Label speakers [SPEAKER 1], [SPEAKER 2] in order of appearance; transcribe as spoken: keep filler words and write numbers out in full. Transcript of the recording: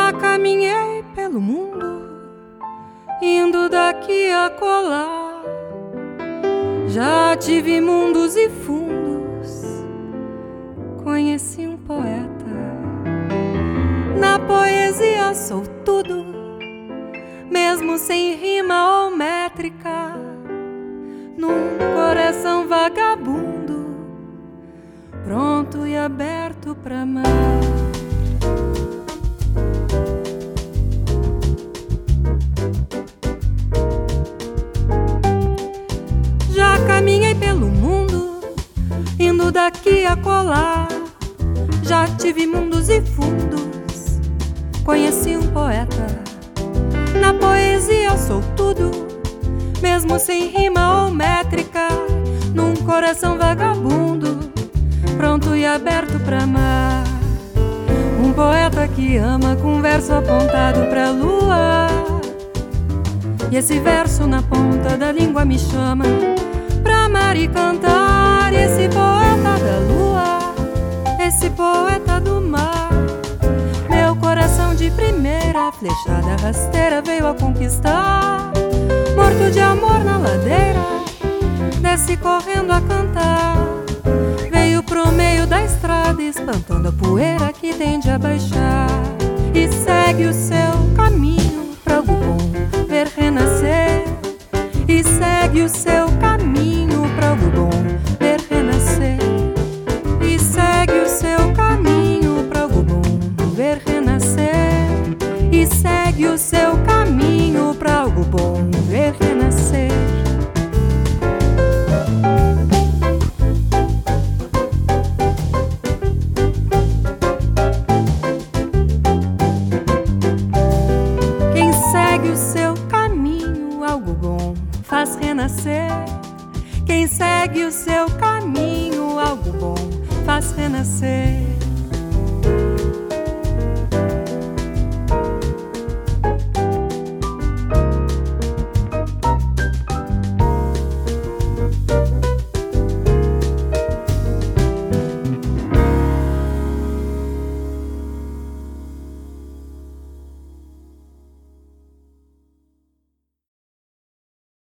[SPEAKER 1] Já caminhei pelo mundo, indo daqui a colar. Já tive mundos e fundos, conheci um poeta. Na poesia sou tudo, mesmo sem rima ou métrica. Num coração vagabundo, pronto e aberto pra amar. Já caminhei pelo mundo, indo daqui a colar. Já tive mundos e fundos, conheci um poeta. Na poesia sou tudo, mesmo sem rima ou métrica. Num coração vagabundo, pronto e aberto pra amar. Um poeta que ama com verso apontado pra lua. E esse verso na ponta da língua me chama pra amar e cantar. E esse poeta da lua, esse poeta do mar, meu coração de primeira, flechada rasteira, veio a conquistar. Morto de amor na ladeira, desce correndo a cantar. Veio pro meio da estrada, espantando a poeira que tende a baixar. E segue o seu caminho pra algo bom ver renascer. E segue o seu caminho pra algo bom ver renascer. E segue o seu caminho pra algo bom ver renascer. E segue o seu caminho pra algo bom ver renascer. Quem segue o seu caminho, algo bom faz renascer. Quem segue o seu caminho, algo bom faz renascer.